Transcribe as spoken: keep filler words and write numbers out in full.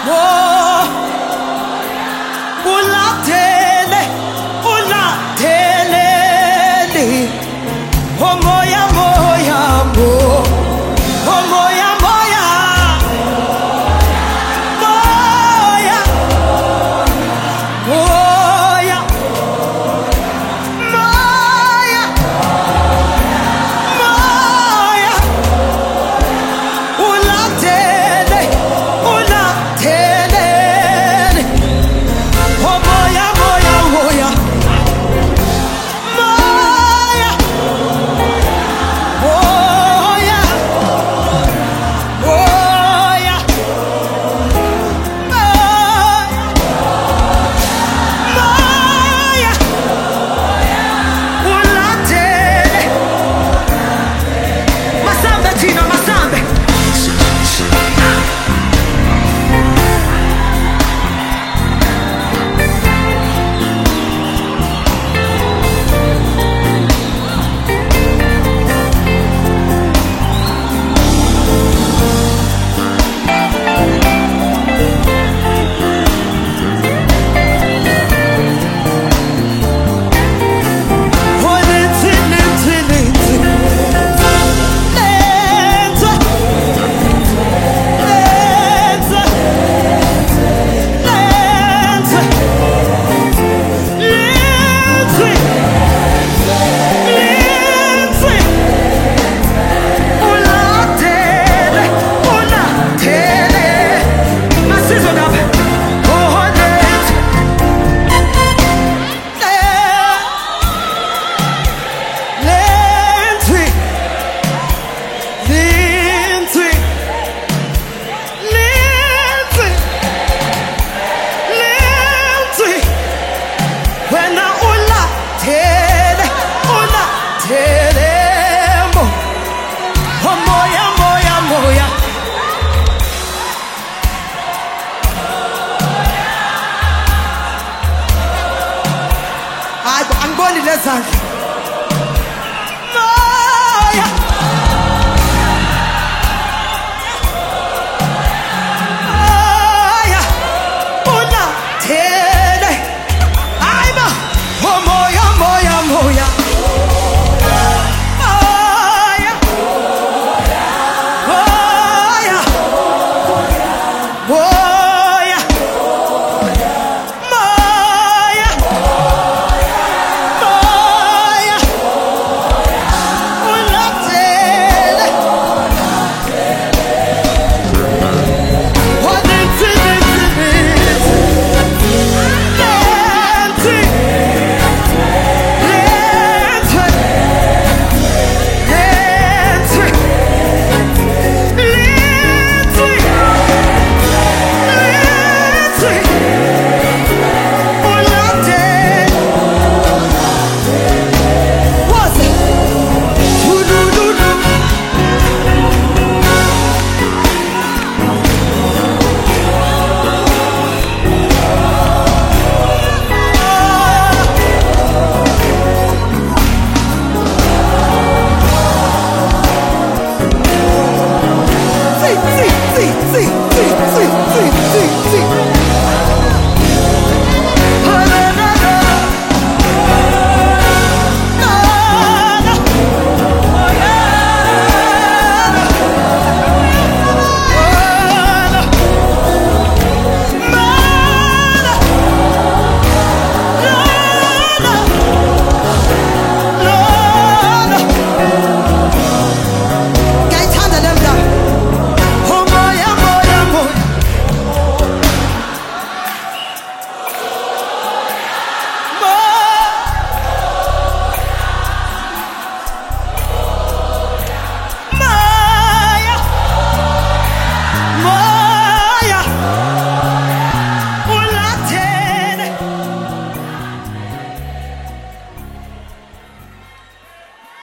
Oh, ulathele, ulathelele. Oh moya moya mo, oh moya moya, moya, moya, moya, moya. Ulathele, ulathele. Oh moya moya moya, moya. Moya, moya, moya, ulathele. Masambe Tino, masambe. Oh, lenzi, lenzi, lenzi. Lenzi, lenzi, lenzi, lenzi, lenzi. Ulathele, ulathele. Masizwe ngapha. Oh, lenzi, lenzi, lenzi, lenzi, lenzi. Wena ulathele, ulathele mo. Oh moya moya moya. Hayi angiboni lezandla.